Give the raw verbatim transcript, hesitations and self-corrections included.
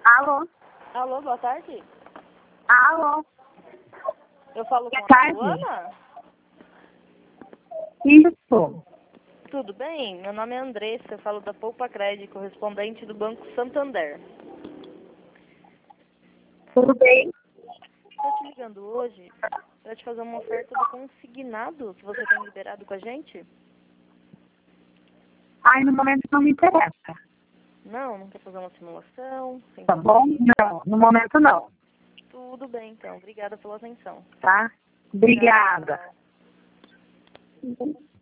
Alô? Alô, boa tarde. Alô? Eu falo Boa com a tarde. Luana? Isso. Tudo bem? Meu nome é Andressa, eu falo da Poupa Cred, correspondente do Banco Santander. Tudo bem? Estou te ligando hoje para te fazer uma oferta do consignado que você tem liberado com a gente? Ai, no momento não me interessa. Não, não quer fazer uma simulação? Sem Tá bom? compromisso? Não, no momento não. Tudo bem, então. Obrigada pela atenção. Tá? Obrigada. Tchau.